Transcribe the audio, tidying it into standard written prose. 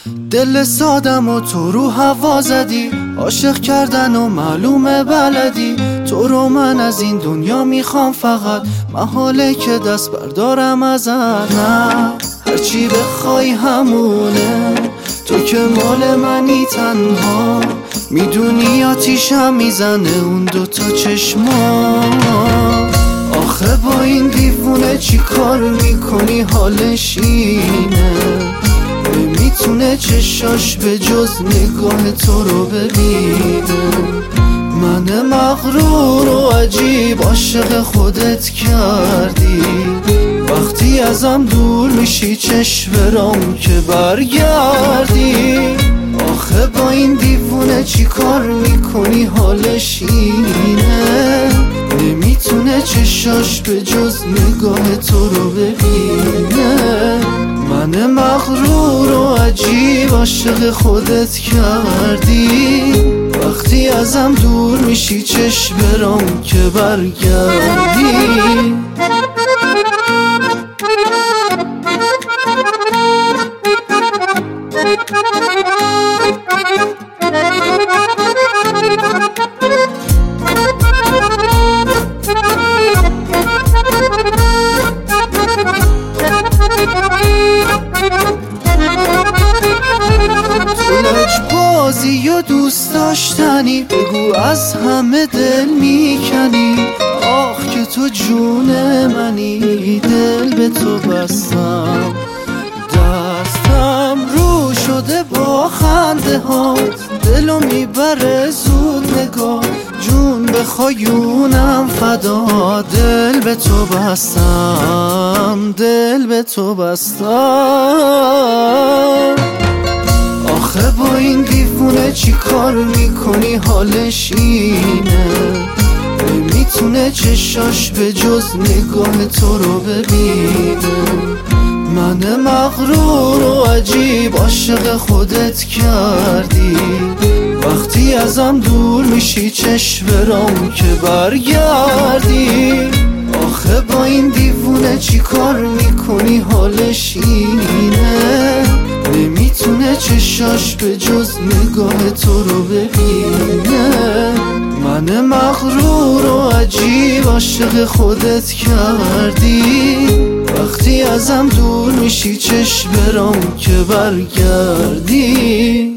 دل سادم و تو رو هوا زدی، عاشق کردن و معلومه بلدی. تو رو من از این دنیا میخوام، فقط محاله که دست بردارم ازت. نه هرچی بخوای همونه، تو که مال منی تنها. میدونی آتیشم میزنه اون دوتا چشما. آخه با این دیوونه چی کار میکنی؟ حالش اینه نمیتونه چشاش به جز نگاه تو رو ببینه. من مغرور و عجیب عاشق خودت کردی، وقتی ازم دور میشی چشم برام که برگردی. آخه با این دیوونه چی کار میکنی؟ حالش اینه نمیتونه چشاش به جز نگاه تو رو ببینه. من مغرور و عجیب عاشق خودت کردی، وقتی ازم دور میشی چشم برام که برگردی. بازی یا دوست داشتنی، بگو از همه دل میکنی. آخ که تو جون منی، دل به تو بستم. دستم رو شده با خنده هات، دلو میبره زود نگاه. جون بخوایونم فدا، دل به تو بستم، دل به تو بستم. آخه با این دیوونه چی کار میکنی؟ حالش اینه نمیتونه چشاش به جز نگاه تو رو ببینه. من مغرور و عجیب عاشق خودت کردی، وقتی ازم دور میشی چشم برام که برگردی. آخه با این دیوونه چی کار میکنی؟ حالش اینه نمیتونه چشاش به جز نگاه تو رو ببینه. من مغرور و عجیب عاشق خودت کردی، وقتی ازم دور میشی چشم برام که برگردی.